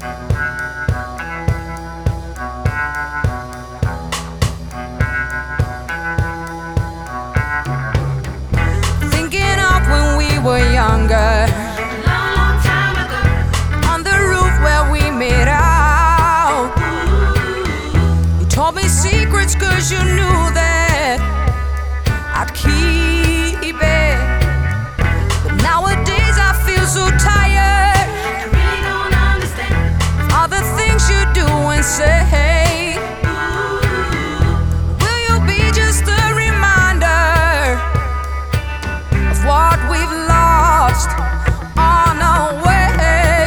Thinking of when we were younger, Long time ago. on the roof where we made out. You told me secrets 'cause you knew that I'd keep it. But nowadays I feel so tired I really don't understand. of all the things you do and say. Will you be just a reminder of what we've lost on our way?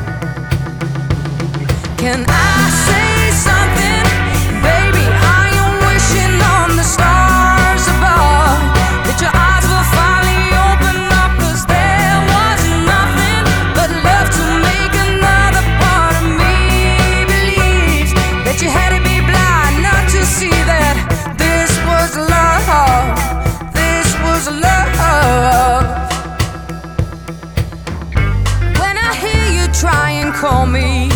Can I say something? Baby, I am wishing on the stars above that your eyes will finally open up, 'cause there was nothing but love to make another part of me believe that you had to be blind not to see that this was love. This was love. When I hear you try and call me,